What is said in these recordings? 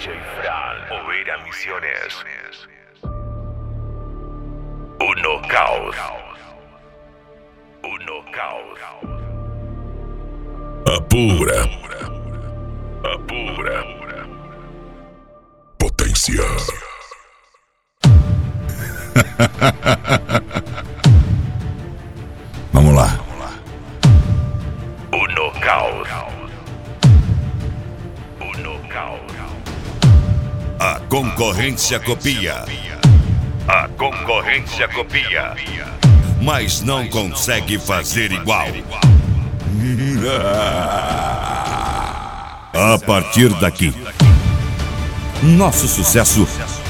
DJ Fran, Oveira Misiones. Uno Caos. Apura. Potência. Vamos lá. Uno Caos. A concorrência copia. Mas não consegue fazer igual. A partir daqui, nosso sucesso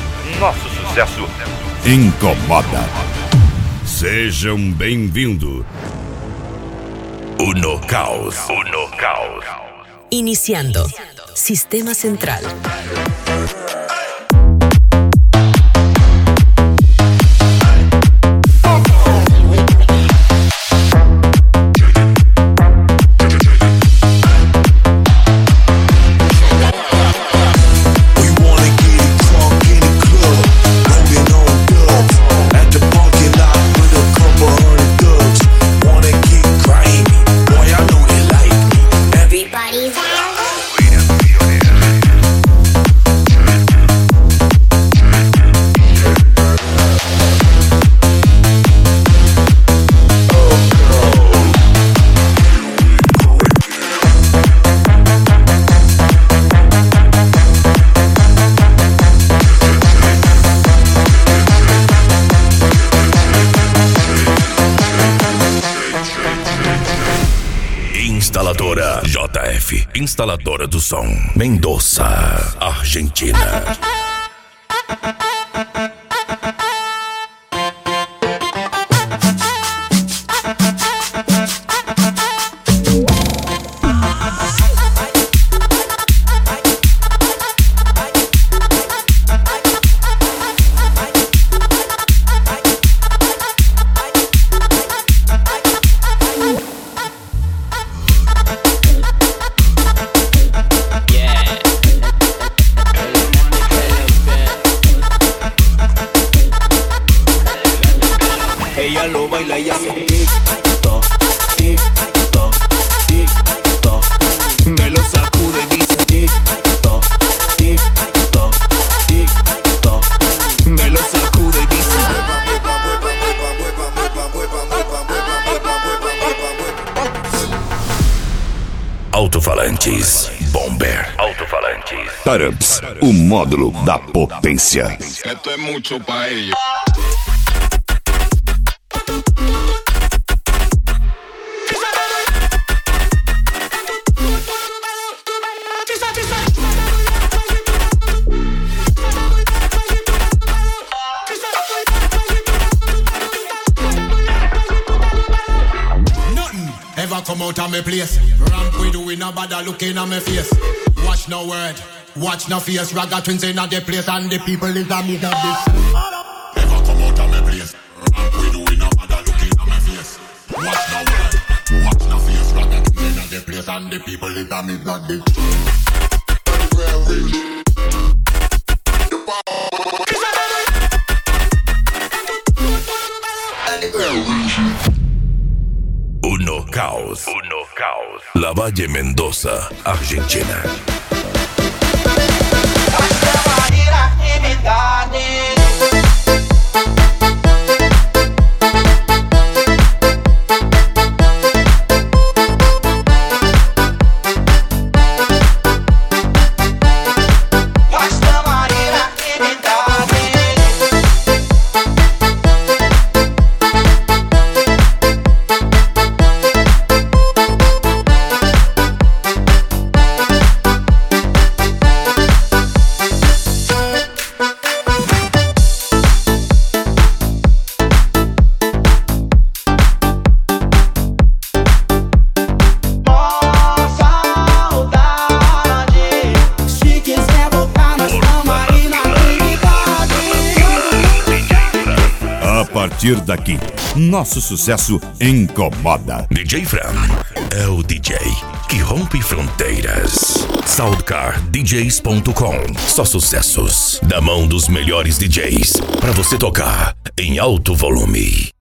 incomoda. Sejam bem-vindos. Uno Caos. Iniciando. Sistema Central. Instaladora JF, instaladora do som, Mendoza, Argentina. Ella lo baila y hace tic-toc, tic-toc, tic-toc. Me lo sacude y dice tic-toc, tic-toc, tic-toc. Me lo sacude y dice Alto-falantes Bomber. Tarumps, o módulo da potência. Esto es mucho para ellos. Ever come out of my place? Ramp we doing a bad looking at my face. Watch no word, watch no face. Ragga twins in a the place and the people is a me of this. Ever come out of my place? Ramp we doing a bad looking at my face. Watch no word, watch no face. Ragga twins in a the place and the people is a me of this. Uno Caos. La Valle, Mendoza, Argentina. A partir daqui, Nosso sucesso incomoda. DJ Fran é o DJ que rompe fronteiras. SoundcarDJs.com. Só sucessos da mão dos melhores DJs pra você tocar em alto volume.